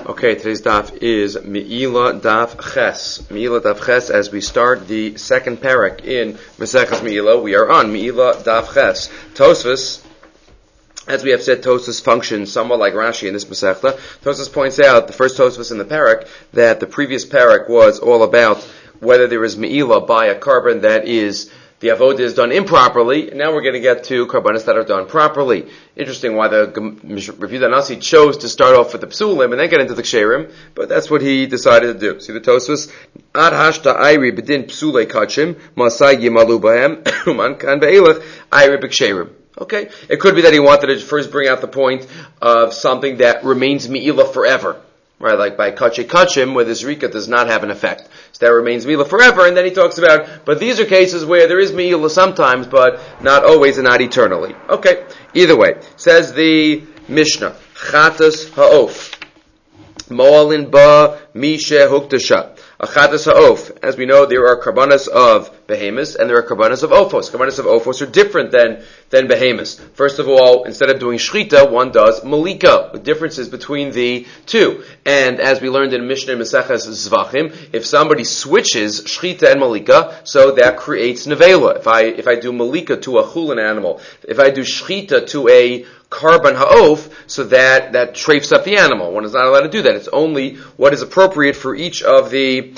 Okay, today's daf is Me'ila Daf Ches. Me'ila Daf Ches, as we start the second parak in Maseches Me'ila, we are on Me'ila Daf Ches. Tosfos, as we have said, Tosfos functions somewhat like Rashi in this Masechta. Tosfos points out, the first Tosfos in the parak, that the previous parak was all about whether there is Me'ila by a carbon that is the avodah is done improperly, and now we're going to get to karbanos that are done properly. Interesting why the Rav Yehuda Nasi chose to start off with the psulim and then get into the ksherim, but that's what he decided to do. See the Tosfos? Ad hashta ayri bedin psulei kachim, masai yimalu bahem, uman kan be'elach ayri b'ksherim. Okay? It could be that he wanted to first bring out the point of something that remains me'ila forever. Right, like by kachim, where the zrika does not have an effect. So that remains me'ila forever, and then he talks about, but these are cases where there is me'ila sometimes, but not always and not eternally. Okay, either way. Says the Mishnah, Chatas ha'of, mo'alin ba mishe huktasha. A chatas ha'of. As we know, there are karbanos of behemoths and there are karbanos of ophos. Karbanos of ophos are different than behemoths. First of all, instead of doing shrita, one does malika. The differences between the two. And as we learned in Mishnah Maseches Zvachim, if somebody switches shrita and malika, so that creates nevela. If I do malika to a chulin animal, if I do shrita to a carbon ha'of, so that trafes up the animal. One is not allowed to do that. It's only what is appropriate for each of the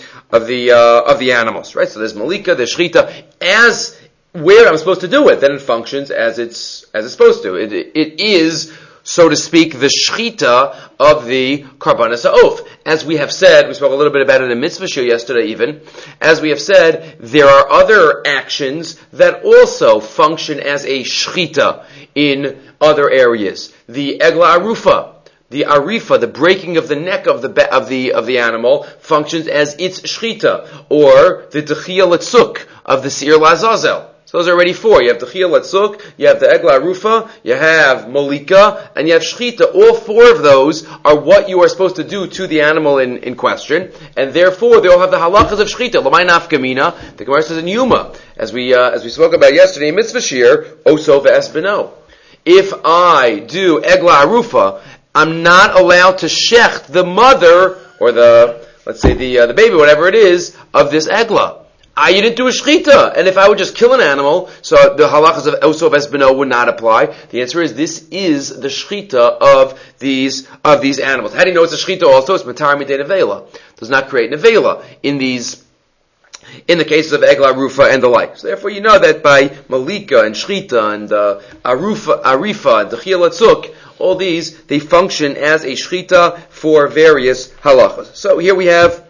animals, right? So there's malika, there's shrita, as where I'm supposed to do it, then it functions as it's supposed to. It is, so to speak, the shchita of the karbanos ha'of. As we have said, we spoke a little bit about it in mitzvah shir yesterday even, as we have said, there are other actions that also function as a shchita in other areas. The egla arufa, the arifa, the breaking of the neck of the animal, functions as its shchita, or the techiyah letzuk of the seir lazazel. So those are already four. You have techiyah letzuk, you have the egla arufa, you have molika, and you have shchita. All four of those are what you are supposed to do to the animal in question, and therefore they all have the halachas of shchita. L'may nafkamina. The Gemara says in Yuma, as we spoke about yesterday in mitzvah shir, oso ve'es beno. If I do egla arufa, I'm not allowed to shecht the mother, or the baby, whatever it is, of this egla. You didn't do a shchita, and if I would just kill an animal, so the halachas of oso ve'es beno would not apply. The answer is, this is the shchita of these animals. How do you know it's a shchita also? It's matar midei nevela. Does not create nevela in the cases of egla arufa and the like. So therefore you know that by malika and shchita and arifa and techiyah letzuk, all these, they function as a shchita for various halachas. So here we have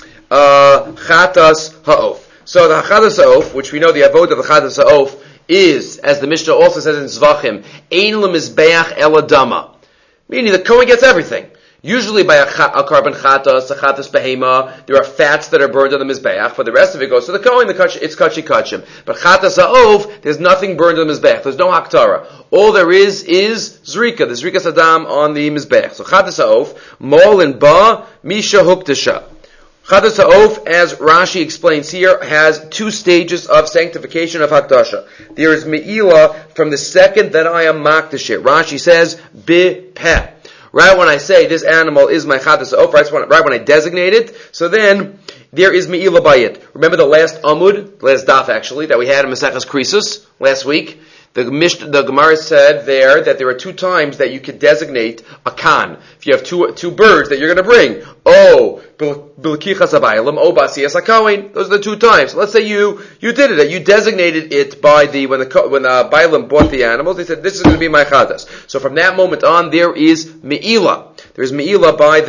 chatas ha'of. So the chatas ha'of, which we know the avodah of the chatas ha'of is, as the Mishnah also says in Zvachim, ein lemizbeach eladama. Meaning the Kohen gets everything. Usually by a carbon chatas, a chatas behema, there are fats that are burned on the mizbeach, but the rest of it goes to the Kohen, it's kachi kachim. But chatas ha'of, there's nothing burned on the mizbeach, there's no haktara. All there is zrika, the zrika sadam on the mizbeach. So chatas ha'of, mol and ba, misha huktasha. Chatas ha'of, as Rashi explains here, has two stages of sanctification of hakdasha. There is me'ila from the second that I am makdash it. Rashi says, bi-peh. Right when I say this animal is my chatas ha'of, right when I designate it, so then there is me'ila by it. Remember the last amud, last daf actually, that we had in Maseches Krisus last week? The Gemara said there that there are two times that you could designate a kan. If you have two birds that you're going to bring, bilkichas habaylim, basiyas hakohen. Those are the two times. Let's say you did it. You designated it by when the baylim bought the animals. They said this is going to be my chatas. So from that moment on, there is me'ila. There's me'ila by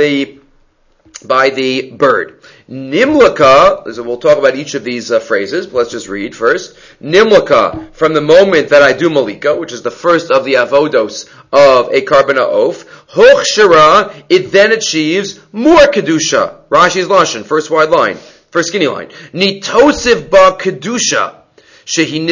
the bird. Nimlaka, we'll talk about each of these phrases, but let's just read first. Nimlaka, from the moment that I do malika, which is the first of the avodos of a carbon ha'of, hochshara, it then achieves more kedusha. Rashi's lashon, first skinny line. Nitosiv ba kedusha. So now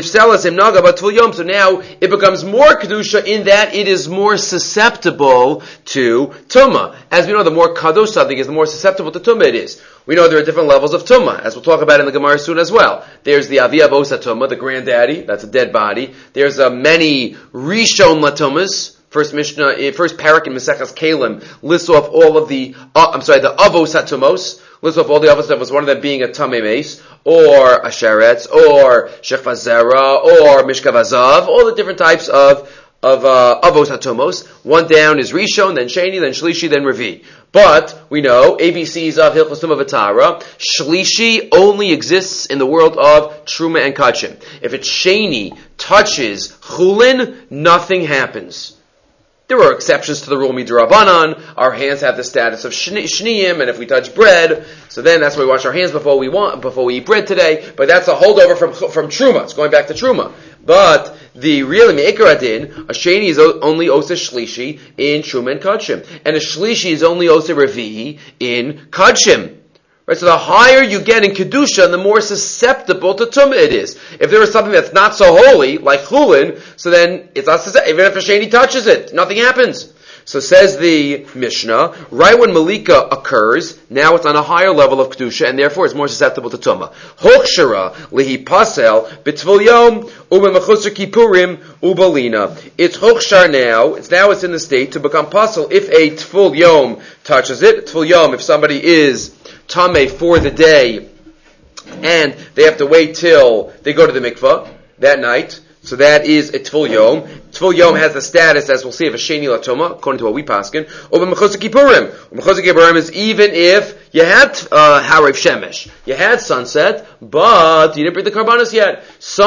it becomes more kedusha in that it is more susceptible to tumah. As we know, the more kadosh something is, the more susceptible to tumah it is. We know there are different levels of tumah, as we'll talk about in the Gemara soon as well. There's the avi avosa tumah, the granddaddy, that's a dead body. There's many rishon latumas, First Mishnah, first parak in Maseches Kelim lists off all of the avos hatumos, lists off all the avos that was one of them being a tamei meis, or a sheretz, or shechva zera, or mishkav azav, all the different types of avos hatumos. One down is Rishon, then Sheni, then Shlishi, then Revi. But we know ABCs of Hilchos Tumah V'Tahara. Shlishi only exists in the world of Truma and Kachim. If it's Sheni touches Chulin, nothing happens. There are exceptions to the rule midrabanan. Our hands have the status of shniyim, and if we touch bread, so then that's why we wash our hands before we eat bread today. But that's a holdover from truma. It's going back to truma. But the real me'ikar adin, a sheni is only osa shlishi in truma and kachim, and a shlishi is only osa revi'i in kachim. Right, so the higher you get in Kedusha, the more susceptible to Tumah it is. If there is something that's not so holy, like Chulin, so then it's not susceptible. Even if a Sheni touches it, nothing happens. So says the Mishnah, right when Malika occurs, now it's on a higher level of Kedusha, and therefore it's more susceptible to Tumah. Hokshara lihi pasel b'tvul yom u'b'mechusar kippurim u'balina. It's Hokshar now, it's in the state to become pasel if a Tvul yom touches it. Tvul yom, if somebody is Tameh for the day, and they have to wait till they go to the mikvah that night. So that is a Tvul Yom. Tvul Yom has the status, as we'll see, of a Sheni Latoma, according to what we paskin. Over Mechusar Kippurim. Mechusar Kippurim is even if you had Harav Shemesh, you had sunset, but you didn't bring the Karbanos yet.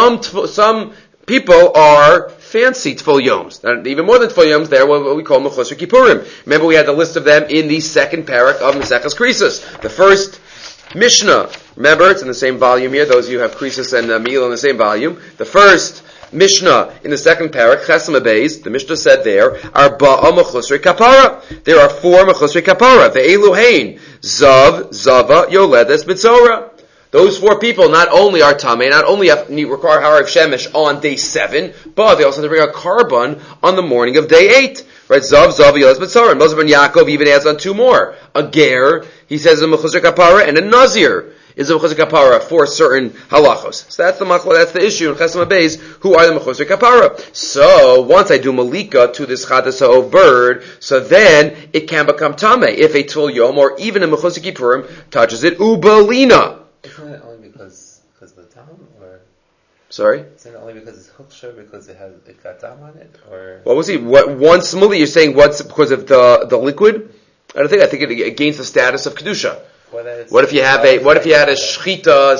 Some people are fancy Tvul Yoms. Even more than Tvul Yoms, they're what we call Mechusar Kippurim. Remember, we had the list of them in the second parak of Maseches Krisos. The first Mishnah, remember, it's in the same volume here. Those of you who have Krisos and Meila in the same volume. The first Mishnah in the second parak, Chesem Abeis, the Mishnah said there, Arba'a Mechusrei Kapara. There are 4 Mechusrei Kapara. The Eluhain, Zav, Zava, Yoledes, Mitzora. Those 4 people not only are Tameh, not only require Harav Shemesh on day 7, but they also have to bring a carbon on the morning of day 8. Right? Zav, Zav, Yoledes, Mitzora. Moshe ben Yaakov even adds on 2 more. A Ger, he says, is a Mechusrei Kapara, and a Nazir is a Mechusrei Kapara for certain halachos. So that's the issue in Chesem Abeis, who are the Mechusrei Kapara. So, once I do Malika to this Chadas HaOv bird, so then it can become Tameh. If a Tvul Yom, or even a Mechusrei Kippurim, touches it, Ubalina. Isn't it only because of the dam, or? Sorry? Isn't it only because it's Hukshah, because it got dam on it, or? What was he? Once Mali, you're saying what's because of the liquid? I think it gains the status of Kedusha. What if you had a shchita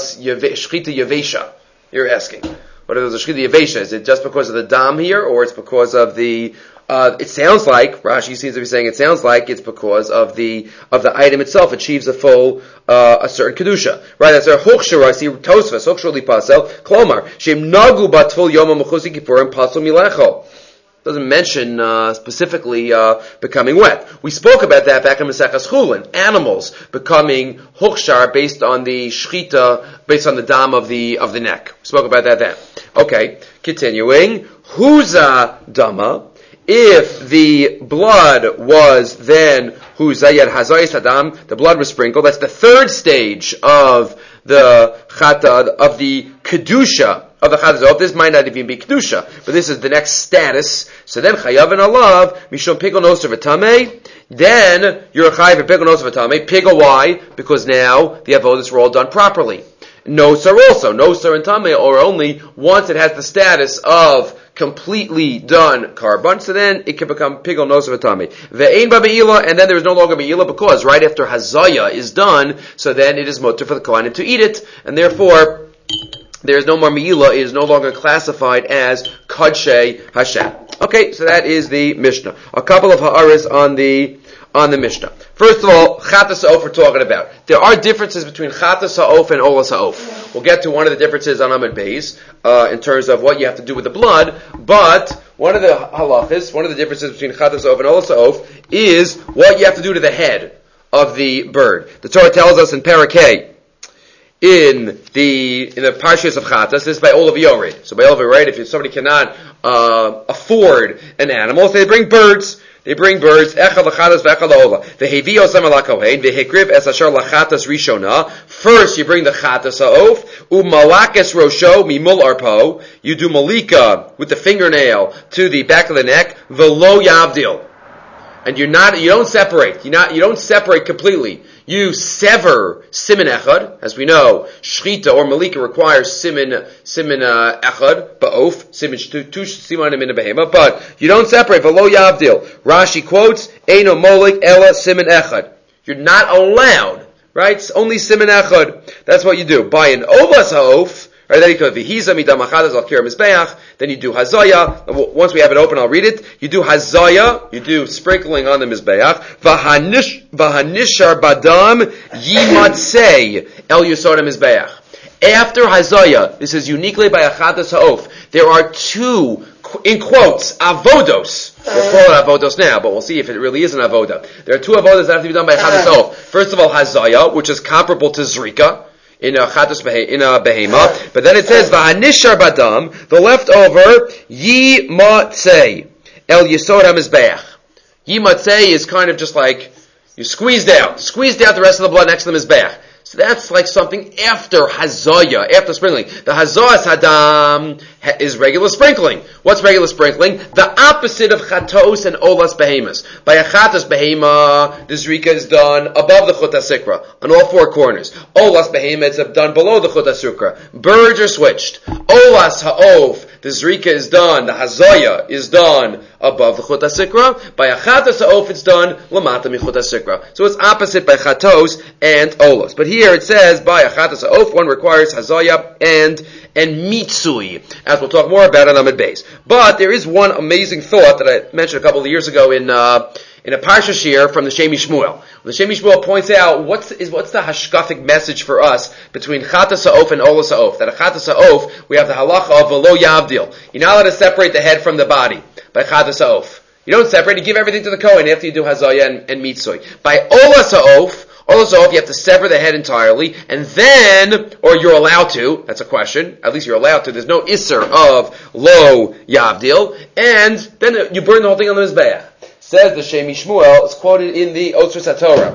yavesha? You're asking. What if there's a shchita yavesha? Is it just because of the dam here, or it's because of the? It sounds like Rashi seems to be saying it sounds like it's because of the item itself achieves a full a certain kedusha. Right? That's our hokshara. I see Tosfos hokshar li pasel klomar shem nagu batvul yom mechusik kippurim pasel milecho. Doesn't mention specifically becoming wet. We spoke about that back in Maseches Chulin. Animals becoming hukshar based on the shchita, based on the dam of the neck. We spoke about that then. Okay, continuing. Huza dama. If the blood was then huzayad hazayis adam, the blood was sprinkled. That's the third stage of the chatad of the kedusha. Of the Chazal, this might not even be Kedusha, but this is the next status. So then, Chayav and Alav, Mishon Pigel Noser V'Tamei, then you're a Chayav and Pigel Noser V'Tamei. Pigel, why? Because now the Avodas were all done properly. Noser also. Noser and Tamei are only once it has the status of completely done carbon, so then it can become Pigel Noser V'Tamei. Ve'ein ba Me'ila, and then there is no longer Me'ila because right after Hazaya is done, so then it is mutter for the Kohanim to eat it, and therefore, there is no more Me'ila, it is no longer classified as Kadshei Hashem. Okay, so that is the Mishnah. A couple of ha'aras on the Mishnah. First of all, Chatas Ha'of we're talking about. There are differences between Chatas Ha'of and Olas Ha'of. We'll get to one of the differences on Amud Beis, in terms of what you have to do with the blood, but one of the halachas, one of the differences between Chatas Ha'of and Olas Ha'of is what you have to do to the head of the bird. The Torah tells us in Parakeh, in the Parshas of Chatas, this is by Olav Yored. So by Olav Yored, if somebody cannot afford an animal, so they bring birds. They bring birds, echad lachatas ve'echad la'ola. V'hevio sem ala kohen, v'hekriv es asher lachatas rishona. First, you bring the chatas ha'of, u'malakes rosho mimul arpo. You do malika with the fingernail to the back of the neck, v'lo yavdil. And you don't separate. You don't separate completely. You sever simin echad. As we know, shchita or malika requires simin echad, ba'of, simin tush simanim in a behema, but you don't separate, v'lo yavdil. Rashi quotes, eino molik ela simin echad. You're not allowed, right? It's only simin echad. That's what you do. By an ovas ha'of, right, then you go v'hiza midam achadas al kir mizbeach. Then you do hazaya. Once we have it open, I'll read it. You do hazaya. You do sprinkling on the mizbeach. V'hanishar badam yimatzei el yisod mizbeach. After hazaya, this is uniquely by achadas ha'of. There are two, in quotes, avodos. We'll call it avodos now, but we'll see if it really is an avoda. There are two avodas that have to be done by achadas ha'of. First of all, hazaya, which is comparable to zrika in a behema, but then it says v'hanishar badam, the leftover yimatzei el yisod hamizbeach. Yimatzei is kind of just like you squeezed out the rest of the blood next to the mizbeach. So that's like something after hazaya, after sprinkling. The hazayas hadam is regular sprinkling. What's regular sprinkling? The opposite of chatos and olas behemas. By a chatos behema, the zrika is done above the chut hasikra, on all four corners. Olas behema is done below the chut hasikra. Birds are switched. Olas ha'of, the zrika is done, the hazaya is done above the chut hasikra. By a chatos ha'of, it's done lamata mi chut hasikra. So it's opposite by chatos and olas. But here it says by a chatos ha'of, one requires hazaya and mitsui, as we'll talk more about on Amud Beis. But there is one amazing thought that I mentioned a couple of years ago in a Parsha Shir from the Shemi Shmuel. The Shemi Shmuel points out what's the hashkafic message for us between chatas ha'of and olas ha'of. That a chatas ha'of, we have the halacha of v'lo yavdil. You're not allowed to separate the head from the body by chatas ha'of. You don't separate, you give everything to the Kohen after you do hazaya and mitsui. By olas ha'of, you have to sever the head entirely, and then, or you're allowed to, that's a question, at least you're allowed to, there's no isser of lo yavdil, and then you burn the whole thing on the mizbeach. Says the Shemi Shmuel, it's quoted in the Otzros HaTorah,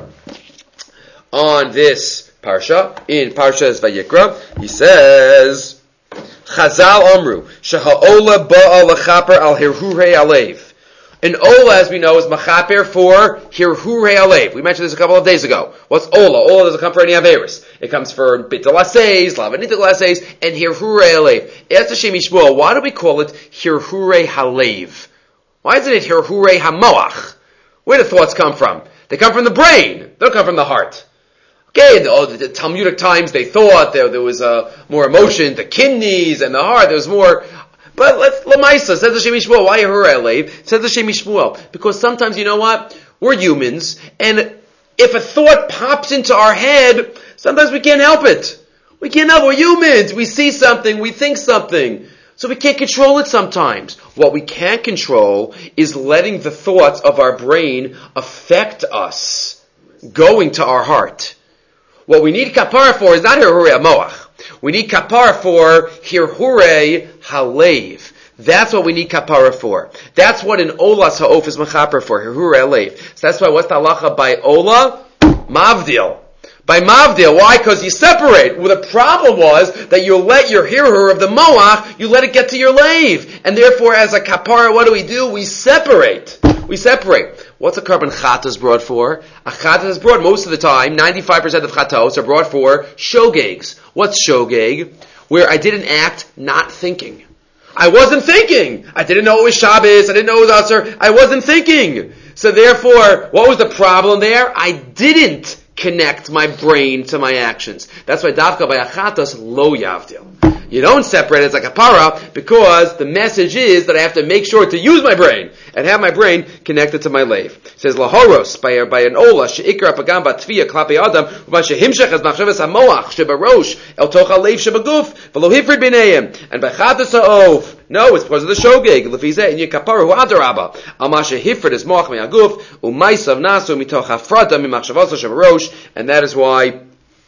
on this parsha, in Parshas Vayikra, he says, Chazal Amru, Sheha'ola ba'a lechaper al hirhurei alev. An ola, as we know, is machaper for hirhurei alev. We mentioned this a couple of days ago. What's ola? Ola doesn't come for any averis. It comes for bittul aseis, lavanittul aseis, and hirhurei alev. Ask the Shemi Shmuel, why do we call it hirhurei halev? Why isn't it hirhurei hamoach? Where do thoughts come from? They come from the brain. They don't come from the heart. Okay, the Talmudic times they thought there was more emotion, the kidneys and the heart. There was more. But let's Lamaisa, says the Shemi Shmuel. Why Hirhurei alev? Says the Shemi Shmuel. Because sometimes, you know what? We're humans, and if a thought pops into our head, sometimes we can't help it. We can't help it. We're humans. We see something, we think something. So we can't control it sometimes. What we can't control is letting the thoughts of our brain affect us, going to our heart. What we need kapara for is not Hirhurei hamoach. We need kapara for hirhurei halev. That's what we need kapara for. That's what an olas ha'of is mechaper for, hirhurei halev. So that's why what's the halacha by ola? Mavdil. By mavdil. Why? Because you separate. Well, the problem was that you let your hirhur of the moach, you let it get to your lave. And therefore, as a kapara, what do? We separate. What's a carbon chatas brought for? A chatas is brought most of the time, 95% of chatos are brought for shogegs. What's shogeg? Where I did an act not thinking. I wasn't thinking. I didn't know it was Shabbos. I didn't know it was Asr. I wasn't thinking. So therefore, what was the problem there? I didn't connect my brain to my actions. That's why dafka by achatas lo yavdil. You don't separate it as a kapara because the message is that I have to make sure to use my brain and have my brain connected to my lave. It says lahoros by an ola sheikra pagam batvia klapi adam u'ma shehimshech as machshavas hamoach shebarosh el toch halev shebaguf v'lo hifrid b'neiim and by chatas ha'ov. No, it's because of the shogeg. Lefizeh in yekapara hu adaraba al ma shehifrid is moach me'aguf u'maisav nasu mitoch hafrada mimachshavas shebarosh, and that is why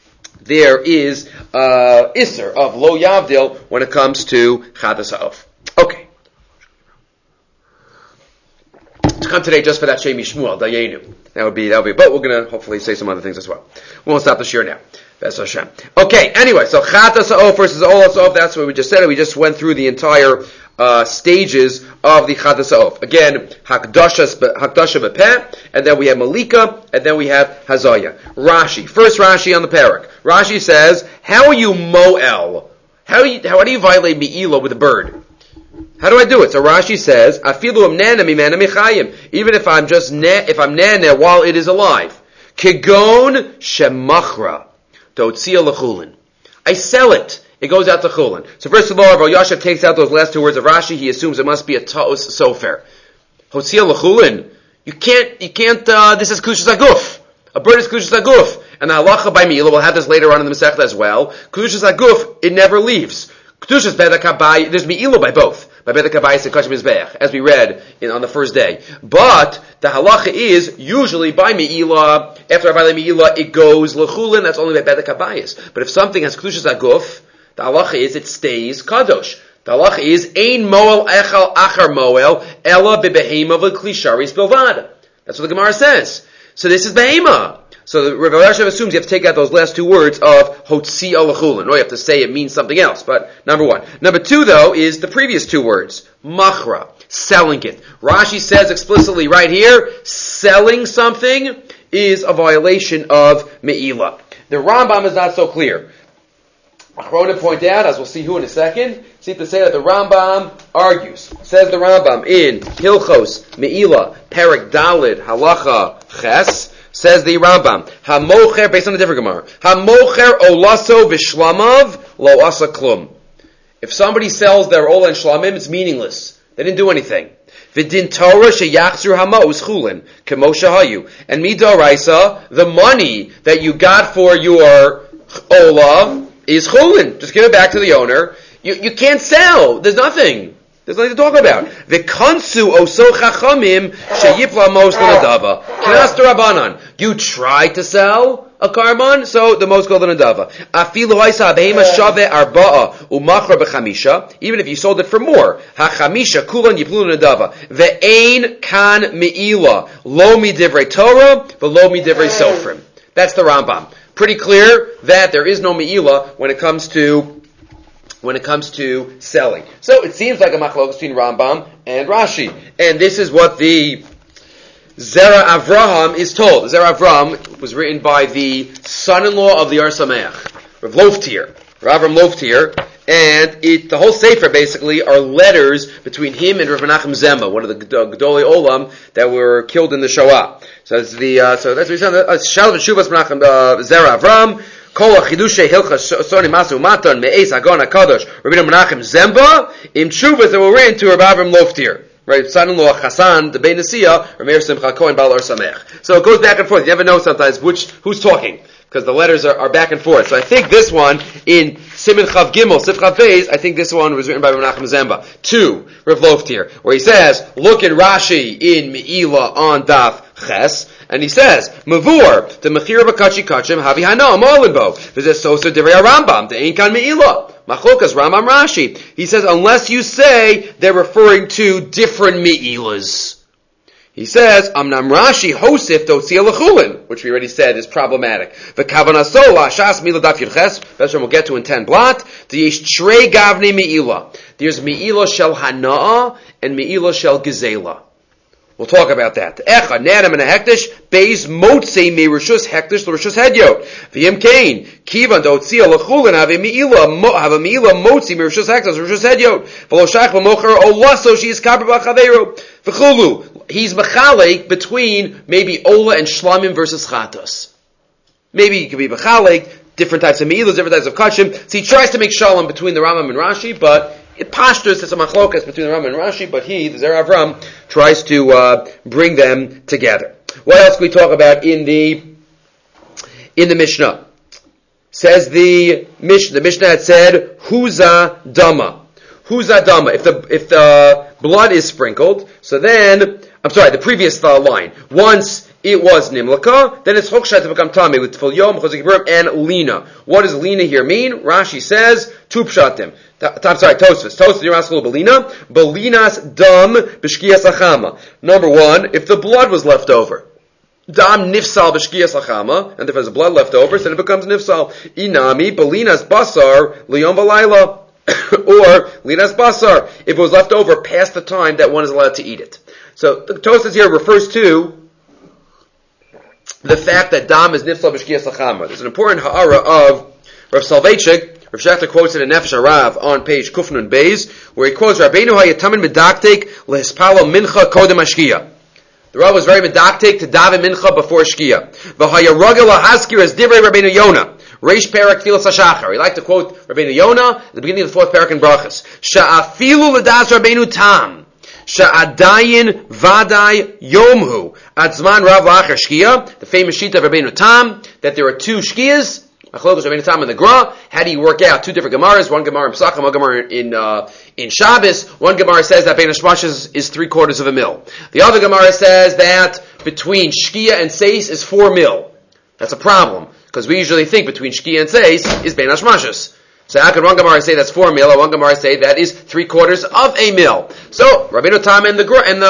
there is isser of lo yavdil when it comes to chatas ha'of. Okay. To come today just for that Shemi Shmuel, Dayenu. That would be, but we're going to hopefully say some other things as well. We won't stop the shir now. That's Hashem. Okay, anyway, so Chatas Ha'of versus Olas Ha'of, that's what we just said. We just went through the entire stages of the Chatas Ha'of. Again, Hakdasha B'peh, and then we have Malika, and then we have Hazaya. Rashi. First Rashi on the parak. Rashi says, how are you Moel? How do you violate Me'ilah with a bird? How do I do it? So Rashi says, Afilu amnana mimana michayim. Even if I'm just if I'm nana while it is alive. Kigon shemachra totzia lechulin. I sell it. It goes out to chulin. So first of all, Rav Yashav takes out those last two words of Rashi. He assumes it must be a ta'os sofer. Totzia lechulin. You can't. This is kushas aguf. A bird is kushas aguf. And the halacha by Me'ilah, we'll have this later on in the Masechta as well. Kushas aguf, it never leaves. Kedushas bedek habayis, there's Me'ilah by both. By bedek habayis and kashim mizbeach, as we read on the first day. But the halacha is usually by Me'ilah. After I violate Me'ilah, it goes lechulin. That's only by bedek habayis. But if something has kedushas aguf, the halacha is it stays kadosh. The halacha is ein moel echal achar moel ela bebehema v'klisharis bilvad. That's what the Gemara says. So this is behema. So the Rav Yashav assumes you have to take out those last two words of hotzi alachulin. No, you have to say it means something else. But number one. Number two, though, is the previous two words. Machra. Selling it. Rashi says explicitly right here, selling something is a violation of Me'ilah. The Rambam is not so clear. Achronim point out, as we'll see who in a second, see to say that the Rambam argues. Says the Rambam in Hilchos Me'ilah, Perek Dalid, Halacha Ches, says the Rambam, Hamocher, based on a different Gemara, Hamocher olaso v'shlamav lo asa klum. If somebody sells their ola and shlamim, it's meaningless. They didn't do anything. V'din Torah sheyachzur hamaus chulin, kemo shahayu. And midoraisa, the money that you got for your ola is chulin. Just give it back to the owner. You can't sell. There's nothing. There's nothing to talk about. V'kansu oso chachamim sheyipla mos l'nadava. Knas d'Rabbanan. You tried to sell a karban, so the most goes l'nadava. Afilu haisa behema shave arba'a umachra b'chamisha. Even if you sold it for more, hachamisha kulan yiplu l'nadava. Ve'ein kan me'ilah lo midivrei Torah v'lo midivrei sofrim. That's the Rambam. Pretty clear that there is no me'ilah when it comes to selling. So it seems like a machlokes between Rambam and Rashi. And this is what the Zera Avraham is told. The Zera Avraham was written by the son-in-law of the Or Sameach, Rav Loftir. Rav Loftir. And the whole Sefer basically are letters between him and Rav Menachem Zemba, one of the Gedolei Olam that were killed in the Shoah. So that's what we said. Shalom Shuvas Menachem Zera Avraham. Kol achidushe hilchas soni masu matan me'es hagon hakadosh Rabbeinu Menachem Zemba im tshuvas that were written to Rav Avram Loftir, right? Son-in-law Chassan the Bein Nesiya, Rameir Simcha Kohen Baal Or Sameach. So it goes back and forth. You never know sometimes who's talking because the letters are back and forth. So I think this one in Siman Chav Gimel, Sif Chav Beis, I think this one was written by Rav Menachem Zemba to Rav Loftir, where he says, look at Rashi in Me'ilah on Daf Ches, and he says, Mavur, the Mechira B'Kachi Kachim, Havi Hana, Molinbo. There's a Sosa Divrei Rambam, the Ein Kan Me'ilah. Machlokas, Rambam Rashi. He says, unless you say they're referring to different Me'ilahs. He says, Amnam Rashi Hosif Dotzia L'chulin, which we already said is problematic. V'kavanaso la'ashas Me'ilah Daf Yirches, that's what we'll get to in 10 blot. T'yesh Trei Gavnei Me'ilah. There's Me'ilah Shel Hana'a and Me'ilah Shel Gezela. We'll talk about that. Echa, Nanam and a hektish, Beis Motzei me Rishus hektish l'Rishus hedyot. V'yim kain, Kivan dotzia l'chulin have a Me'ilah Motzei me Rishus hektish l'Rishus hedyot. V'lo shach v'mocher olaso she is kaber b'chaveru. V'chulu, he's mechalek between maybe Ola and Shlamim versus Chatos. Maybe he could be mechalek, different types of Me'ilahs, different types of Kachim. So he tries to make shalom between the Rambam and Rashi, but it postures it's a machlokas between the Rambam and Rashi, but the Zera Avram, tries to bring them together. What else can we talk about in the Mishnah? Says the Mishnah had said, Huza Dama. Huza Dama. If the blood is sprinkled, so then, I'm sorry, the previous line. Once it was Nimlaka, then it's Chokshat to become Tameh with Tfil Yom, Chozik Yiburim, and Lina. What does Lina here mean? Rashi says, two Pshatim. Tosfos. Tosfos, you're asking Belina. Belina's dam b'shkiyas achama. Number one, if the blood was left over. Dam nifsal b'shkiyas achama, and if there's blood left over, then it becomes nifsal. Inami, Belina's basar, liyom v'layla. Or linas basar, if it was left over past the time that one is allowed to eat it. So the Tosfos here refers to the fact that dam is nifsal b'shkiyas achama. There's an important ha'ara of Rav Soloveitchik. Rav Shachter quotes it in Nefesh Harav on page Kufnun Beis, where he quotes Rabbeinu hayatamin medaktek lehispalo mincha kodem hashkiya. The Rav was very medaktek to daven mincha before shkiya. V'hayaragel haskir as divrei Rabbeinu Yonah. Reish Perak Filas HaShachar. He liked to quote Rabbeinu Yonah at the beginning of the fourth Perak in Brachas. Sha'afilu l'das Rabbeinu Tam. Sha'adayin vadai yomhu. Atzman rav la'achar shkiya. The famous sheet of Rabbeinu Tam, that there are two shkiyas. Achlokas Rabbeinu Tam and the Gra. How do you work out two different Gemaras? One Gemara in Pesachim, one Gemara in Shabbos. One Gemara says that Bein Hashmashas is 3/4 of a mil. The other Gemara says that between shkiya and seis is 4 mil. That's a problem. Because we usually think between Shkia and Seis is Bein Hashmashas. So how could one Gemara say that's 4 mil, or one Gemara say that is 3/4 of a mil? So Rabbeinu Tam and the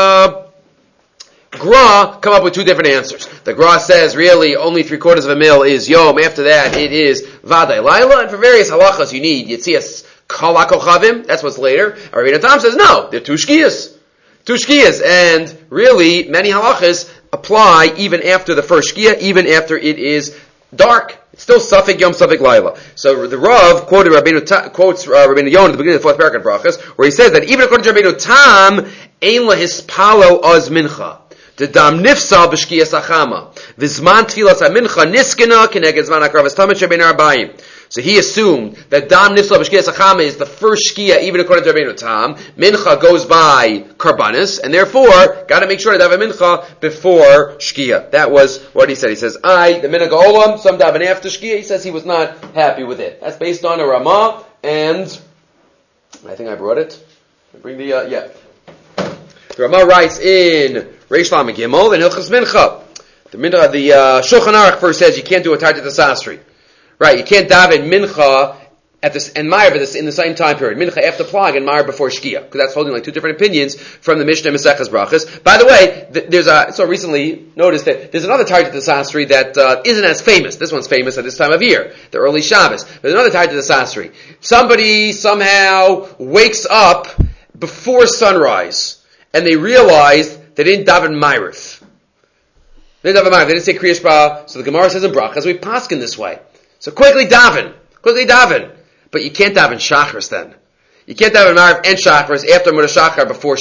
Gra come up with two different answers. The Gra says really only 3/4 of a mil is Yom. After that it is Vadai Laila, and for various halachas you need Yitzias Kol HaKochavim. That's what's later. Rabbeinu Tam says no, they're two Shkias, and really many halachas apply even after the first Shkia, even after it is dark. It's still Safek Yom, Safek Laila. So the Rav quotes Rabbeinu Yonah at the beginning of the fourth parak in Brachas, where he says that even according to Rabbeinu Tam, Ein lahispalo az mincha. The dam nifsal b'shkiyas achama. V'zman tfilas ha-mincha niskena k'neged zman ha-kravas tamid shebein arbayim. So he assumed that dam nifsal b'shkiyas achama is the first shkiya, even according to Rabbeinu Tam. Mincha goes by karbanis, and therefore, got to make sure to have a mincha before shkiya. That was what he said. He says, the minhag olam, some daven after shkiya. He says he was not happy with it. That's based on a Ramah, and I think I brought it. Bring the, The Ramah writes in Reish Lamed Gimel and Hilchos Mincha. The Shulchan Aruch first says you can't do a Tarjat Asasri. Right, you can't daven Mincha at this and Ma'ariv in the same time period. Mincha after Plag and Ma'ariv before Shkia, because that's holding like two different opinions from the Mishnah Maseches Brachas. By the way, so recently noticed that there's another Tarjat Asasri that isn't as famous. This one's famous at this time of year, the early Shabbos. There's another Tarjat Asasri. Somebody somehow wakes up before sunrise, and they realize they didn't daven Ma'ariv. They didn't say Kriya Shema, so the Gemara says in Brachas, we paskin this way. So quickly daven. But you can't daven Shachris then. You can't daven Ma'ariv and Shachris after Murah Shachar before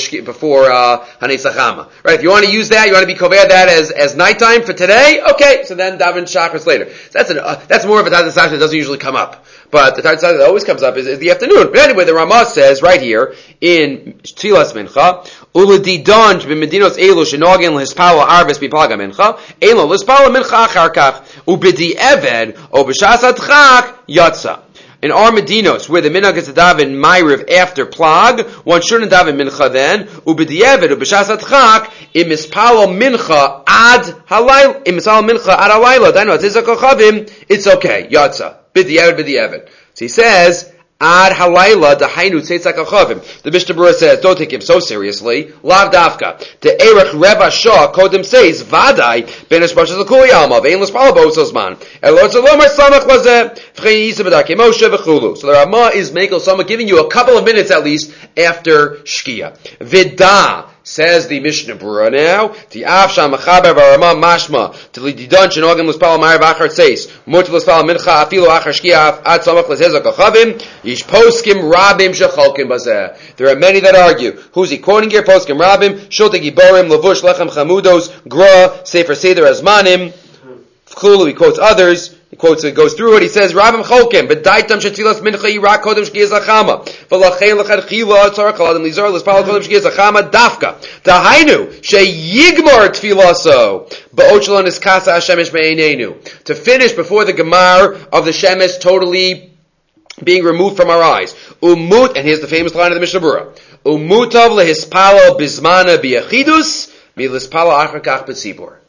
Hanei Tzachama. Right? If you want to use that, you want to be kover that as nighttime for today, okay, so then daven Shachris later. So that's more of a Tarjat Asasri that doesn't usually come up. But the Tarjat Asasri that always comes up is the afternoon. But anyway, the Ramah says right here in Tfilas Mincha, Uladidon b'medinos elu shenogin l'hispalo arvis b'plaga mincha, elu l'hispalo mincha achar kach, ubidi eved, o b'shas adchak, yatsa. In our Medinos, where the minhag is to daven Ma'ariv after Plag, one shouldn't daven Mincha then. Ubidi eved, ub'shas adchak, im ispalo mincha ad halayla, dainu at zizak kochavim, it's okay, yatsa. Bidi eved. So he says, Ad halayla dahainu tzeitzak achavim. The Mishnah Berurah says, don't take him so seriously. Lav dafka. The erech reva shah kodem says vadai ben hashmashas l'kuli alma ve'en l'spala b'ososman. Elot zolomar samach lazeh v'chein yisa b'darkei Moshe v'chulu. So the Ramah is making someone giving you a couple of minutes at least after Shkia. Vidah. Says the Mishnah Berurah now, Ti'af sham mechaber v'Ramah mashma, T'lididon shenogim l'spal Ma'ariv achar tzeis, Mutar l'spal mincha afilu achar shkia ad samach l'zezak achavim, Yish poskim rabim shecholkim bazeh. There are many that argue. Who's he quoting here? Poskim rabim, Shulta giborim, Lavush lechem chamudos, Gra, Sefer Seder azmanim, V'chulu, he quotes others. He quotes it, goes through it. He says, "Rabim Cholkim, but daitam shetzilas mincha yirak kodem shkiyas achama. V'lachein lechadchila tzar kaladim lizar l'spal kodem shkiyas achama dafka. Dahainu sheyigmar tfilaso ba'ot shalon iskasa hashemesh me'einenu." To finish before the gemar of the shemesh totally being removed from our eyes. Umut, and here's the famous line of the Mishnah Berurah. Umutav lehispalo bismana biyachidus milispalo achar kach b'tzibur.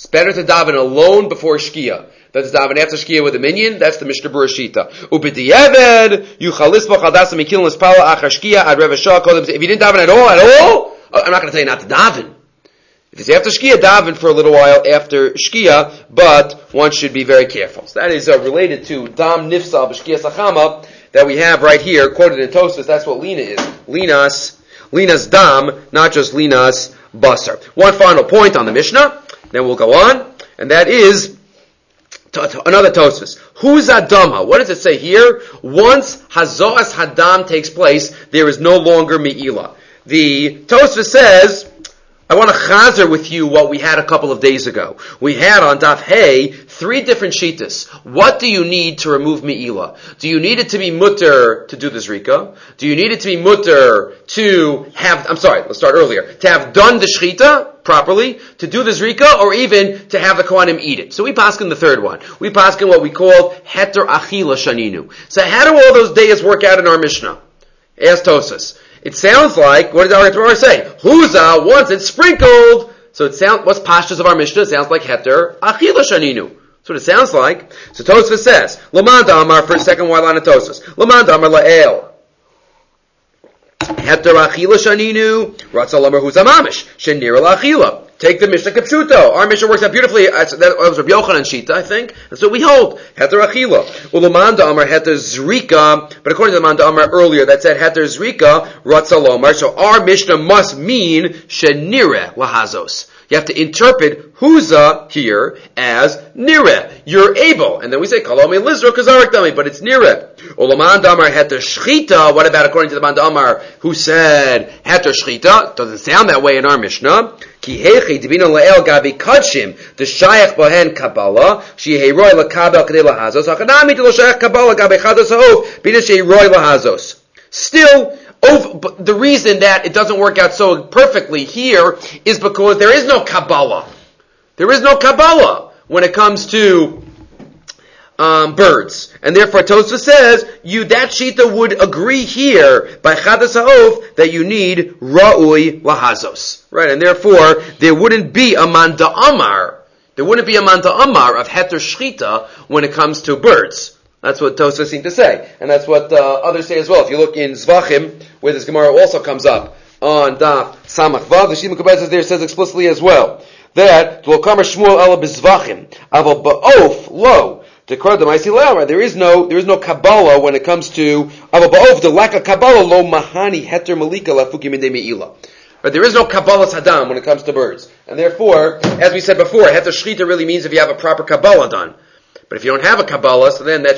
It's better to daven alone before Shkia. That's daven after Shkia with a minion. That's the Mishnah Berurah Shita. Ubidiyeved yuchalis b'chadasa mikilin l'spala achar Shkia ad reva shah kodem. If you didn't daven at all, I'm not going to tell you not to daven. If it's after Shkia, daven for a little while after Shkia, but one should be very careful. So that is related to Dam Nifsal B'Shkia Sachama that we have right here, quoted in Tosfos. That's what Lina is. Lina's Dam, not just Lina's Basar. One final point on the Mishnah, then we'll go on, and that is another Tosfos. Who's Adama? What does it say here? Once Hazoas Hadam takes place, there is no longer Me'ilah. The Tosfos says, I want to chazer with you what we had a couple of days ago. We had on Daf Hey 3 different shitas. What do you need to remove Me'ilah? Do you need it to be mutter to do the zrika? Do you need it to be mutter to have, let's start earlier, to have done the shchita properly, to do the zrika, or even to have the kohanim eat it? So we paskin the third one. We paskin what we call heter achila shaninu. So how do all those days work out in our Mishnah? Ask Tosas. It sounds like, what does our Torah say? Huza, once it's sprinkled. So it sounds, what's pashtus of our Mishnah? It sounds like heter achila shaninu. That's what it sounds like. So Tosfos says, Laman Damar, first, second, white line of Tosfos. Laman Damar la'el. Heter achila shaninu. Ratza lamar huza mamish. Shenira la'achila. Take the Mishnah Kipshuto. Our Mishnah works out beautifully. That was Rabbi Yochanan Shita, I think. That's what we hold. Heter achila. Ulamanda Amar heter zrika. But according to the Manda Amar earlier, that said heter zrika, ratza lomar. So our Mishnah must mean shenire lahazos. You have to interpret huza here as nire. You're able. And then we say kalomi lizro kazarik dami, but it's nire. Ulamanda Amar heter shchita. What about according to the Manda Amar who said heter shchita? Doesn't sound that way in our Mishnah. Ki hechi divino la'el gabi kadshim the shayach bohen kabbalah she roy lakabel kadei lahazos achanami to shayach kabbalah gabi chados ha'ov bina she roy lahazos. Still, the reason that it doesn't work out so perfectly here is because there is no kabbalah. There is no kabbalah when it comes to birds. And therefore Tosfos says, that shita would agree here by chadas ha'of that you need ra'ui lahazos. Right? And therefore, there wouldn't be a manda amar. There wouldn't be a manda amar of heter shchita when it comes to birds. That's what Tosfos seem to say. And that's what others say as well. If you look in Zvachim, where this Gemara also comes up on Daf Samach Vav, the Shimon Kabbalah there says explicitly as well, that Lo Kamar Shmuel Ela B'Zvachim, Aval Ba'of Lo, there is no Kabbalah when it comes to the lack of Kabbalah lo mahani heter malika lafuki min de meila. But there is no Kabbalah sadam when it comes to birds, and therefore, as we said before, heter shchita really means if you have a proper Kabbalah done. But if you don't have a Kabbalah, so then that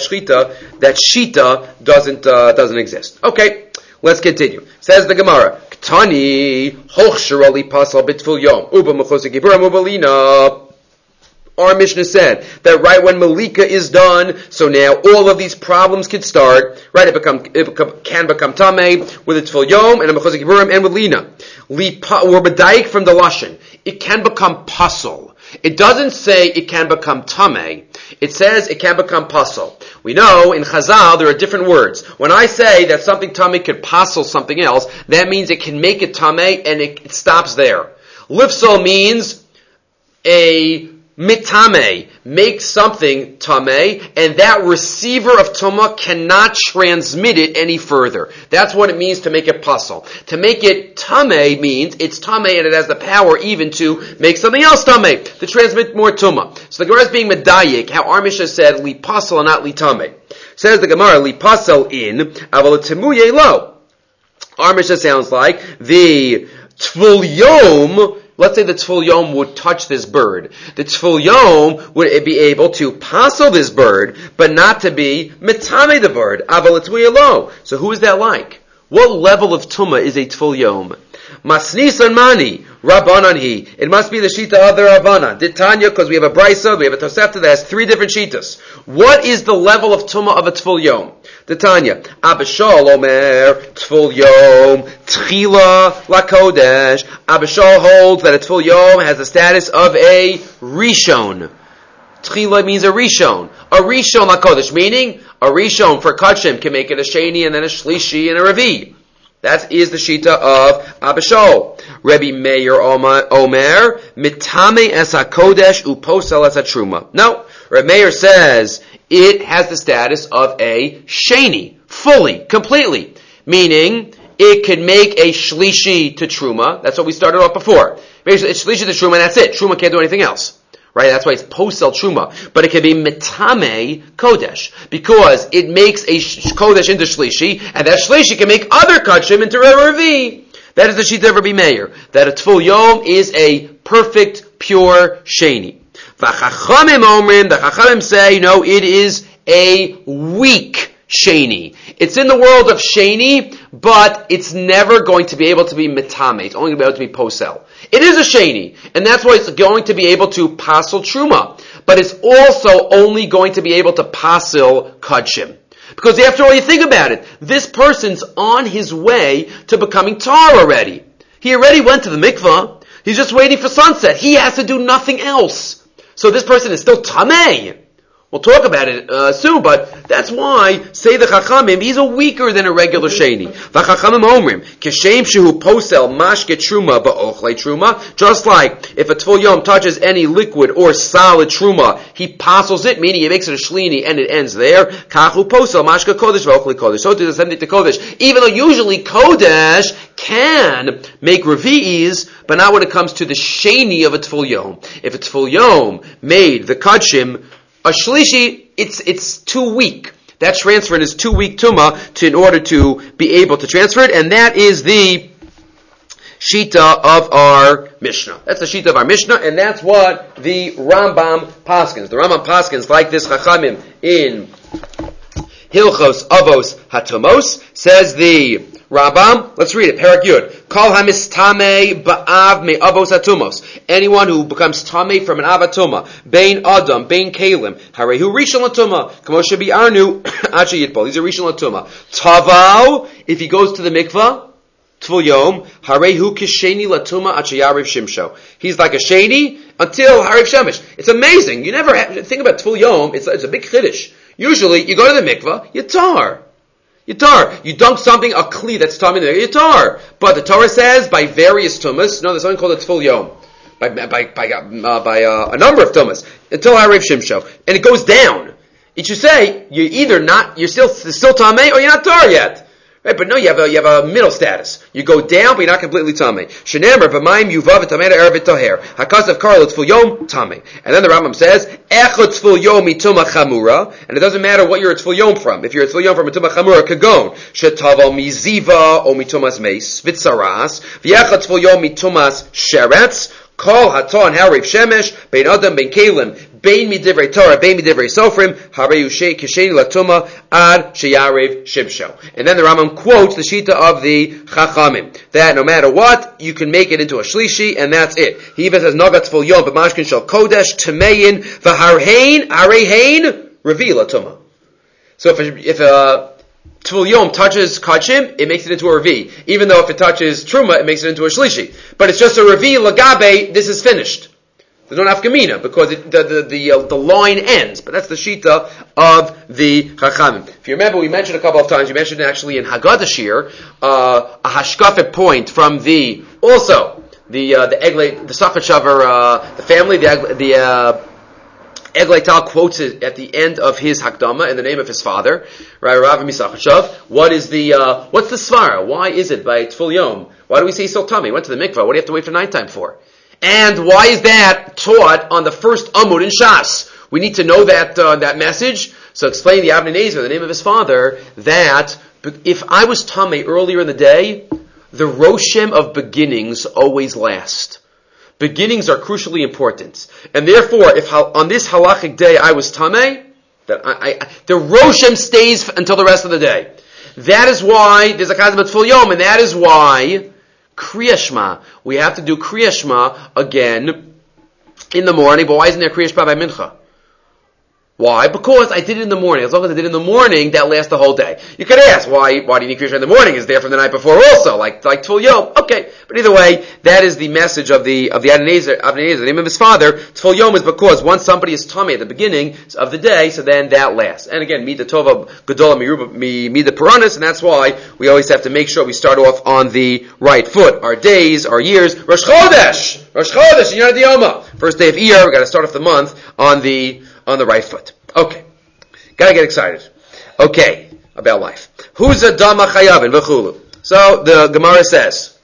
shita doesn't exist. Okay, let's continue. Says the Gemara, Ktani hochshir ali pasal bitful yom uba mechosek giburam ubalina. Our Mishnah said that right when Malika is done, so now all of these problems can start. Right, it can become Tameh with its full Yom and a Mechosek Giburim and with Lina. We're B'daik from the Lashon. It can become Pasul. It doesn't say it can become Tameh. It says it can become Pasul. We know in Chazal there are different words. When I say that something Tameh could Pasul something else, that means it can make it Tameh and it stops there. Lifsol means a mitame, make something tameh, and that receiver of tuma cannot transmit it any further. That's what it means to make it pasul. To make it tameh means it's tameh and it has the power even to make something else tameh, to transmit more tuma. So the Gemara is being medayik, how our Mishnah said li pasul and not li tameh. Says the Gemara, li pasel in, aval temuye lo. Our Mishnah sounds like the tvul yom. Let's say the Tful Yom would touch this bird. The Tful Yom would be able to passel this bird, but not to be mitame the bird. Aval Tful Yom. So who is that like? What level of Tumah is a Tful Yom? Masnisan Mani, Rabbanan Hi. It must be the Shita of the Rabbanan. Ditanya, because we have a Brisa, we have a Tosefta that has 3 different Shitas. What is the level of Tumah of a Tful Yom? Ditanya, Abishal Omer, Tful Yom, Tchila Lakodesh. Abishal holds that a Tful Yom has the status of a Rishon. Tchila means a Rishon. A Rishon Lakodesh, meaning a Rishon for Kachim can make it a Sheni and then a Shlishi and a Revi. That is the shita of Abba Shaul. Rabbi Meir Omer, mitame es hakodesh uposel es hatruma. No, Rabbi Meir says it has the status of a sheni, fully, completely. Meaning, it can make a shlishi to truma. That's what we started off before. It's shlishi to truma and that's it. Truma can't do anything else. Right? That's why it's posel truma. But it can be mitame kodesh. Because it makes a kodesh into shlishi, and that shlishi can make other kachim into revi. That is the shita of Rabbi Meir. That a tful yom is a perfect, pure sheni. V'chachamim omrim, the chachamim say, no, it is a weak sheni. It's in the world of sheni, but it's never going to be able to be mitame. It's only going to be able to be posel. It is a sheni, and that's why it's going to be able to pasel truma. But it's also only going to be able to pasel kachim. Because after all, you think about it, this person's on his way to becoming tar already. He already went to the mikvah. He's just waiting for sunset. He has to do nothing else. So this person is still tamei. We'll talk about it soon, but that's why, say the Chachamim, he's a weaker than a regular sheni. V'chachamim omrim, kishem shehu posel mashke truma ba'ochle truma, just like if a tful yom touches any liquid or solid truma, he pasels it, meaning he makes it a shlini and it ends there. Kachu posel mashke kodesh ba'ochle kodesh. So to the same thing to kodesh. Even though usually kodesh can make revi'is, but not when it comes to the sheni of a tful yom. If a tful yom made the kachim a shlishi, it's too weak. That transfer is too weak tuma in order to be able to transfer it, and that is the shita of our Mishnah. That's the shita of our Mishnah, and that's what the Rambam paskins. The Rambam paskins, like this Chachamim in Hilchos Avos Hatomos, says the Rambam, let's read it, Parak Yud. Kol hamistame ba'av me avos hatumos. Anyone who becomes tamei from an avatuma, bein adam, bein kalim, harehu rishon latuma, kamo shebi arnu, achi yitpol. He's a rishon latuma. Tavau, if he goes to the mikvah, tvul yom, harehu kisheni latuma achi yariv shimsho. He's like a sheni until hariv shemesh. It's amazing. You never think about tvul yom. It's a big chiddush. Usually, you go to the mikvah, you tar. You dunk something, a kli that's tummy there, you tar. But the Torah says by various tumas, no, there's something called a tful yom. By a number of tumas. Until Hariv Shimsho. And it goes down. It should say, you're still tamei or you're not tar yet. Right, but no, you have a middle status. You go down, but you're not completely tamei. Shenemer v'mayim yuvav v'tamei erev v'toher. Hakasav karlo tful yom tamei. And then the Rambam says echot tful yom mituma chamura, and it doesn't matter what you're a tful yom from. If you're a tful yom from mituma chamura, kagon shetaval miziva or mitumas meis vitzaras v'echot tful yom mitumas sheretz. Kol haton hariv shemesh bein adam bein kalim bein midivrei Torah bein midivrei sofrim hareyu kisheni latuma ad sheyariv shimsho. And then the Rambam quotes the shita of the Chachamim that no matter what you can make it into a shlishi and that's it. He even says nagat tful yom b'mashkin shel kodesh tamein v'harhein harein revi latuma. So if tful yom touches kachim, it makes it into a revi. Even though if it touches truma, it makes it into a shlishi. But it's just a revi lagabe. This is finished. There's no nafkamina because the line ends. But that's the shita of the Chachamim. If you remember, we mentioned a couple of times. We mentioned it actually in Haggadah Shir, a hashkafic point from the Eglei, the Safat Shavar, the family, the Eglei Tal quotes it at the end of his Hakdama in the name of his father, right? Rav Misachashav. What's the svara? Why is it by Tful Yom? Why do we say so tummy? Went to the mikvah. What do you have to wait for nighttime for? And why is that taught on the first Amud in Shas? We need to know that message. So explain the Avnei Nezer, the name of his father, that if I was tummy earlier in the day, the Roshem of beginnings always last. Beginnings are crucially important. And therefore, if on this halachic day I was tamei, the Roshem stays until the rest of the day. That is why there's a chazan b'tful yom, and that is why Kriya Shema. We have to do Kriya Shema again in the morning, but why isn't there Kriya Shema by Mincha? Why? Because I did it in the morning. As long as I did it in the morning, that lasts the whole day. You could ask, why do you need Kriya in the morning? Is there from the night before also, like Tful Yom? Okay. But either way, that is the message of the Abnezer, the name of his father. Tful Yom is because once somebody is tummy at the beginning of the day, so then that lasts. And again, Mida Tova Gedola Mida Puranis, and that's why we always have to make sure we start off on the right foot. Our days, our years, Rosh Chodesh, Yom Diyoma. First day of Iyar, we got to start off the month on the right foot. Okay. Gotta get excited. Okay. About life. Who's a dama chayavin v'chulu? So the Gemara says,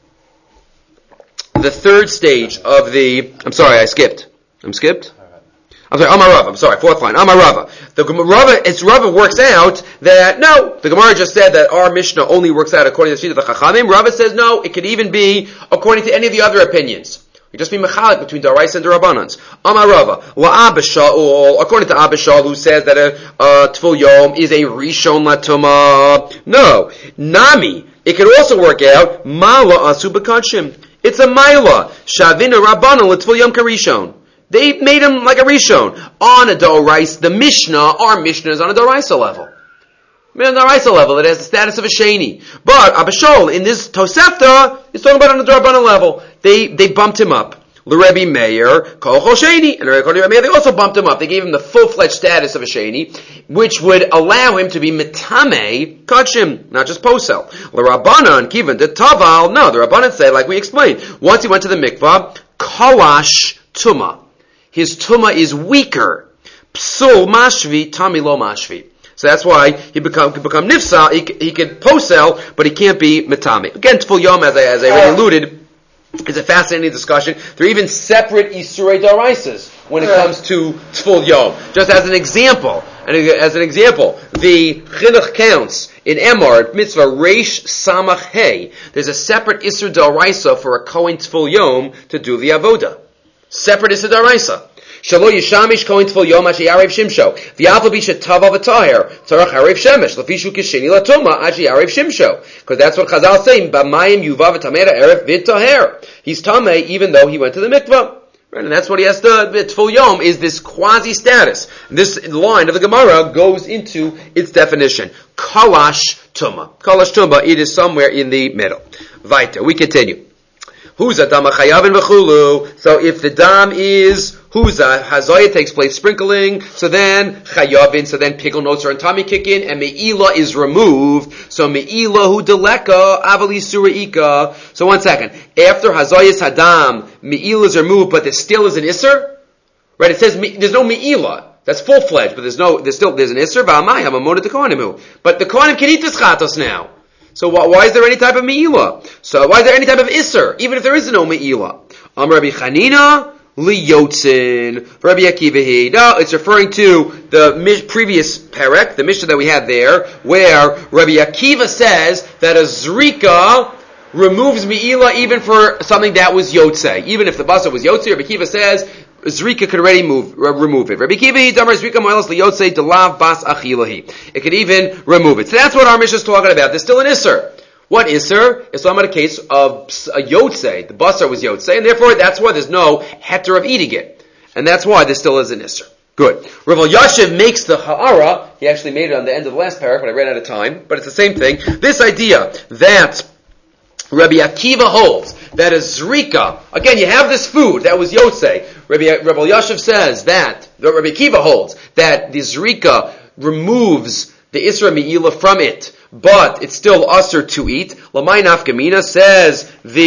the third stage of the, I'm sorry, I skipped. I'm sorry, Amarava. I'm sorry, fourth line. Amarava. Rava works out that, no, the Gemara just said that our Mishnah only works out according to the Shita of the Chachamim. Rava says, no, it could even be according to any of the other opinions. We just be mechalik between Daraisa and Darabanans. Amar Rava, la Abishal, according to Abishal, who says that a Tful Yom is a Rishon Latuma. No, Nami. It could also work out Mala Asu B'Kachim. It's a Maila. Shavina Rabbanan L'Tful Yom Karishon. They made him like a Rishon on a Daraisa. The Mishnah, our Mishnah is on a Daraisa level. On the Daraisa level, it has the status of a Sheni. But Abishol, in this Tosefta, is talking about on the Darabana level. They bumped him up. L'Rebbe Meir, Kol Chol Sheni. And Rebbe Meir, they also bumped him up. They gave him the full-fledged status of a Sheni, which would allow him to be Metame Kachim, not just Posel. L'Rabbanan, Kivan, the Taval, no, the Rabbanan say, like we explained, once he went to the mikvah, Kawash Tuma. His Tuma is weaker. Psul Mashvi, Tami Lo Mashvi. So that's why he could become nifsa. He could posel, but he can't be metame. Again, Tful Yom, as I already alluded, is a fascinating discussion. There are even separate Isurei Daraisas when it comes to Tful Yom. Just as an example, the Chinuch counts in Emor Mitzvah Reish Samach Hey. There's a separate Isur Daraisa for a Kohen Tful Yom to do the avoda. Separate Isur Daraisa. Shalo Yishamish Kohen Tful Yom Ashi Yarev Shimsho. V'yavla Bisha Tava V'Taher Tzarach Yarev Shemesh Lefishu Kishini Latuma Ashi Yarev Shimsho. Because that's what Chazal say. B'mayim Yuva V'Tamera Erev V'Taher. He's Tameh even though he went to the mikvah. Right, and that's what he has to. Tful Yom is this quasi status. This line of the Gemara goes into its definition. Kalash Tuma. Kalash Tuma. It is somewhere in the middle. Vaita. We continue. Huza dam chayavin v'chulu. So if the dam is huza, hazaya takes place sprinkling, so then chayavin, so then pickle notes are in tummy kick in, and me'ila is removed. So me'ila hu deleka avali suraika. So 1 second. After hazayas hadam, me'ila is removed, but there still is an isser. Right? It says there's no me'ila. That's full fledged, but there's an isser. Va'amayam amonat kohanim. But the kohanim can eat this chatos now. So why is there any type of me'ila? So why is there any type of isser, even if there is no me'ila? Rabbi Chanina liyotzin. Rabbi Akiva. No, it's referring to the previous perek, the Mishnah that we had there, where Rabbi Akiva says that a zrika removes me'ila even for something that was yotzei. Even if the basa was yotzei, Rabbi Akiva says Zrika could already remove it. Rabbi Kiva, Damar Zrika Moelas Liyotze Delav Bas Achilahi. It could even remove it. So that's what our Mishnah is talking about. There's still an Isser. What Isser? It's talking about a case of a Yotze. The Basar was Yotze, and therefore that's why there's no heter of eating it. And that's why there still is an Isser. Good. Rav Elyashiv makes the Ha'ara. He actually made it on the end of the last paragraph, but I ran out of time. But it's the same thing. This idea that Rabbi Akiva holds that a zrika, again, you have this food that was Yotze. Rabbi Elyashiv says that, Rabbi Akiva holds that the zrika removes the Isra Me'ila from it, but it's still usher to eat. Lamai Nafkamina says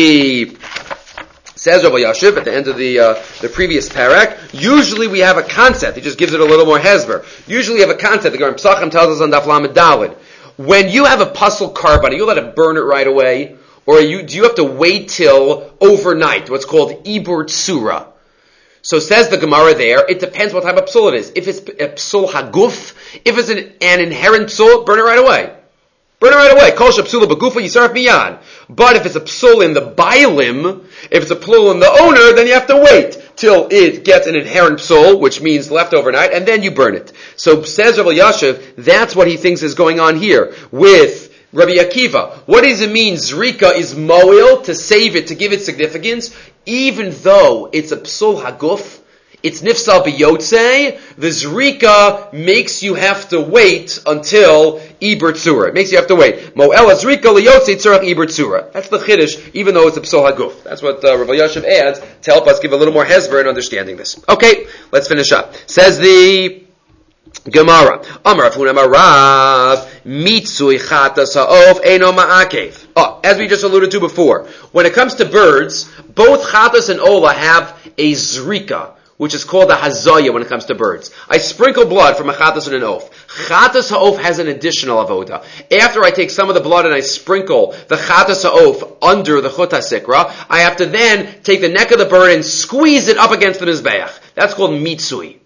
Rabbi Elyashiv at the end of the previous parak. Usually we have a concept. He just gives it a little more hezber. Usually we have a concept. The Gemara Pesachim tells us on Daf Lamed Daled. When you have a pasul carbon, you let it burn it right away, or do you have to wait till overnight? What's called ibur tsura. So says the Gemara there, it depends what type of psul it is. If it's a psul haguf, if it's an inherent psul, burn it right away. Burn it right away. Kol shapsula bagufa yisarf miyan. But if it's a psul in the bailim, if it's a psul in the owner, then you have to wait till it gets an inherent psul, which means left overnight, and then you burn it. So says Rav Elyashiv, that's what he thinks is going on here with Rabbi Akiva. What does it mean? Zrika is moil, to save it, to give it significance, even though it's a psul haguf, it's nifsal b'yotzei. The zrika makes you have to wait until iber tzura. It makes you have to wait. Mo'el zrika liyotzei tzarach iber tzura. That's the chiddush, even though it's a psal haguf. That's what Rav Yashiv adds to help us give a little more hezber in understanding this. Okay, let's finish up. Says the Gemara. Amar Rav Huna Marav mitzui chatas ha'of eino ma'akev. As we just alluded to before, when it comes to birds, both chatas and ola have a zrika, which is called a hazaya when it comes to birds. I sprinkle blood from a chatas and an oaf. Chatas ha'of has an additional avoda. After I take some of the blood and I sprinkle the chatas ha'of under the chut hasikra, I have to then take the neck of the bird and squeeze it up against the mizbeach. That's called mitzui.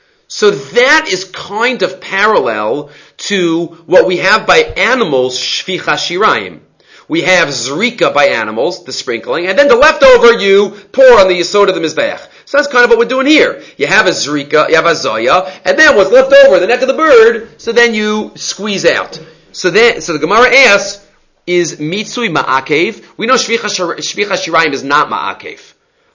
So that is kind of parallel to what we have by animals, shvicha shirayim. We have zrika by animals, the sprinkling, and then the leftover you pour on the yesod of the mizbeach. So that's kind of what we're doing here. You have a zrika, you have a zaya, and then what's left over, the neck of the bird, so then you squeeze out. So the Gemara asks, is mitzui ma'akev? We know shvicha shirayim is not ma'akev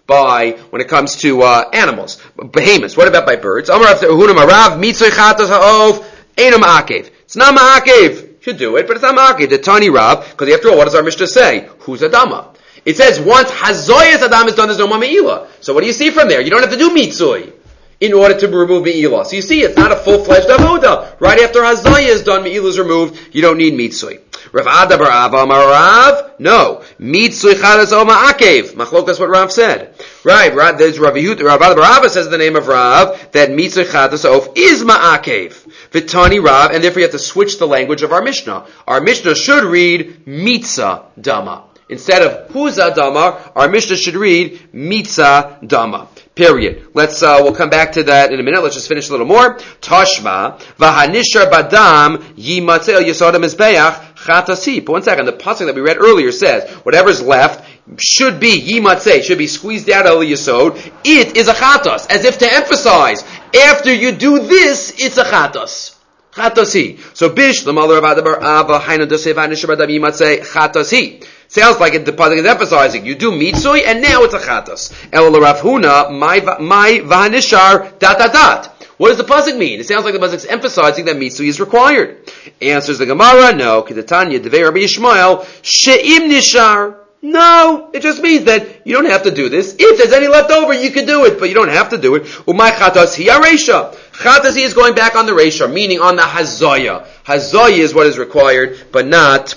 when it comes to animals, behemoths. What about by birds? Amar Huna Marav mitzui chatas ha'of eino ma'akev. It's not ma'akev. Should do it, but it's not ma'akev. The Tani Rav, because after all, what does our Mishnah say? Who's Adama? It says once hazoyas Adam is done, there's no more me'ilah. So what do you see from there? You don't have to do mitzui in order to remove me'ilah. So you see, it's not a full-fledged avoda. Right after hazoyah is done, me'ilah is removed. You don't need mitzui. Rav Ada bar Ava Amar Rav, no. Mitzui chadas o ma'akev. Machlok, that's what Rav said. Right, there's Rav Ada bar Ava says in the name of Rav that mitzui chadas o is ma'akev. Vitani Rav, and therefore you have to switch the language of our Mishnah. Our Mishnah should read mitza dama. Instead of huza dama, our Mishnah should read mitza dama. Period. We'll come back to that in a minute. Let's just finish a little more. Tashma, v'hanishar badam yimatzeh el yesod mizbeach chatasi. But 1 second, the pasuk that we read earlier says, whatever's left should be yimatzeh, should be squeezed out el yesod. It is a chatas, as if to emphasize, after you do this, it's a chatas. Chatasi. So bish, the mother of Adabar Ava, hainu doseh v'hanishar badam yimatzeh chatasi. Sounds like the pasuk is emphasizing you do mitzui and now it's a chatas. El Rav Huna my vahanishar dot. What does the pasuk mean? It sounds like the pasuk is emphasizing that mitzui is required. Answers the Gemara, no. Kidatanya devei Rabbi Yishmael she'im nishar. No, it just means that you don't have to do this. If there's any left over, you can do it, but you don't have to do it. Umay chatas hi aresha. Chatas is going back on the resha, meaning on the hazoya. Hazoya is what is required, but not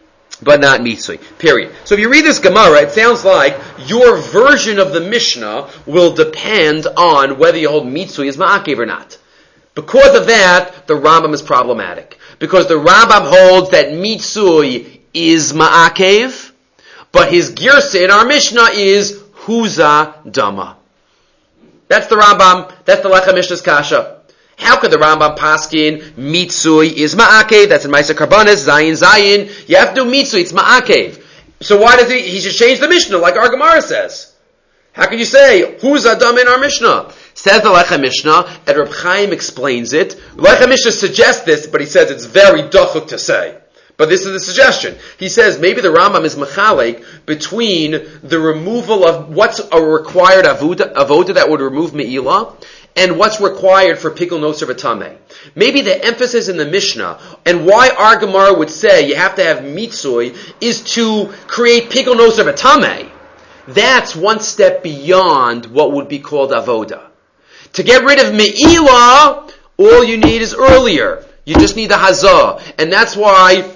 mitzui. Period. So if you read this Gemara, it sounds like your version of the Mishnah will depend on whether you hold mitzui as ma'akev or not. Because of that, the Rambam is problematic. Because the Rambam holds that mitzui is ma'akev, but his girsa in our Mishnah is huza dama. That's the Rambam. That's the Lechem Mishnah's kasha. How could the Rambam paskin mitzui is ma'akev? That's in Ma'aser Karbanis, Zayin. You have to do mitzui, it's ma'akev. So why does he should change the Mishnah like our Gemara says? How can you say, who's Adam in our Mishnah? Says the Lechem Mishnah, and Reb Chaim explains it. Lechem Mishnah suggests this, but he says it's very dachuk to say. But this is the suggestion. He says maybe the Rambam is mechalek between the removal of what's a required avoda that would remove me'ilah, and what's required for pikul noser v'tameh. Maybe the emphasis in the Mishnah, and why our Gemara would say you have to have mitzui, is to create pikul noser v'tameh. That's one step beyond what would be called avoda. To get rid of me'ilah, all you need is earlier. You just need the hazah. And that's why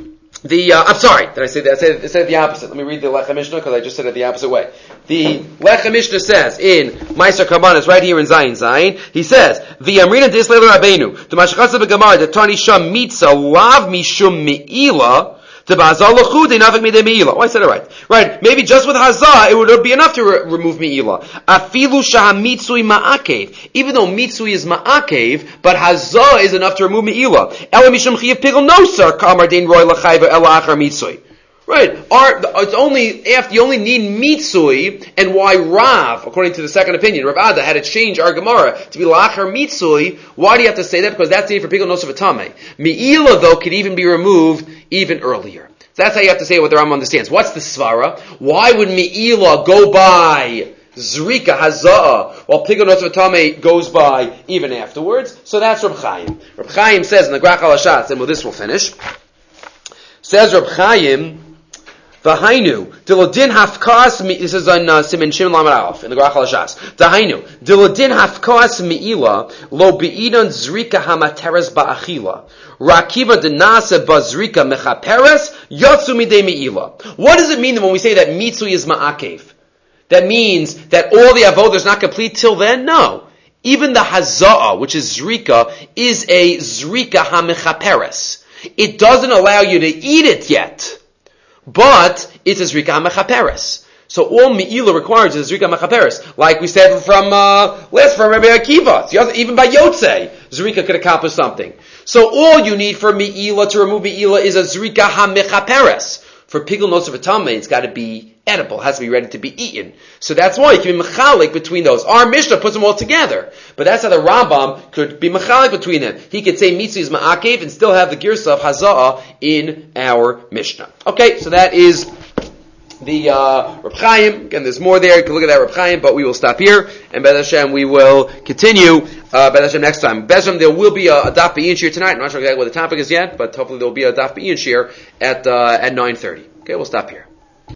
I'm sorry, did I say that? I said the opposite. Let me read the Lechem Mishnah because I just said it the opposite way. The Lechem Mishnah says in Ma'aser Karbanis, right here in Zayin, he says, "V'yamrina disleil Rabbeinu, the mashchasa b'Gemara, the tani sham mitza lav mishum me'ilah." Oh, I said it right. Right. Maybe just with hazah, it would be enough to remove me'ilah. Afilu shahamitzui ma'akev. Even though mitzui is ma'akev, but hazah is enough to remove me'ilah. Ela mishum chiyav pigel nosar kamar dein roy lachayva ela achar mitzui. Right. It's only after you only need mitzui, and why Rav, according to the second opinion, Rav Ada had to change our Gemara to be lachar mitzui. Why do you have to say that? Because that's needed for pigel nosar v'tameh. Me'ilah though could even be removed even earlier. So that's how you have to say what the Rambam understands. What's the svara? Why would me'ilah go by Zrika Haza'ah, while Pigul Notzah V'Tamei goes by even afterwards. So that's Reb Chaim. Reb Chaim says in the Grach HaLashatz, and this will finish, says Reb Chaim, V'hainu, Dilodin Hafkas, this is on Siman Shin Lamed Aleph, in the Grach HaLashas. V'hainu, Dilodin Hafkas Me'ila, Lo Be'idon Zrika Hamateres Ba'achila. Rakiva Denase Bazrika Mechaperes, Yotzu Midei Me'ila. What does it mean when we say that Mitzui is Ma'akev? That means that all the Avodah is not complete till then? No. Even the Haza'ah, which is Zrika, is a Zrika HaMechaperes. It doesn't allow you to eat it yet. But it's a Zrika HaMechaperes. So all Me'ila requires is a Zrika HaMechaperes. Like we said from Rabbi Akiva. Even by Yotzei, Zrika could accomplish something. So all you need for Me'ila, to remove Me'ila, is a Zrika HaMechaperes. For Pigul Notzah V'Tamei, it's got to be edible, has to be ready to be eaten. So that's why you can be mechalik between those. Our Mishnah puts them all together. But that's how the Rambam could be mechalik between them. He could say Mitzvah is Ma'akev and still have the Girsa of Haza'ah in our Mishnah. Okay, so that is the Reb Chaim. Again, there's more there. You can look at that Reb Chaim, but we will stop here. And B'ez Hashem, we will continue B'ez Hashem next time. B'ez Hashem, there will be a Daf Be'in Shir tonight. I'm not sure exactly what the topic is yet, but hopefully there will be a Daf Be'in Shir at 9:30. Okay, we'll stop here.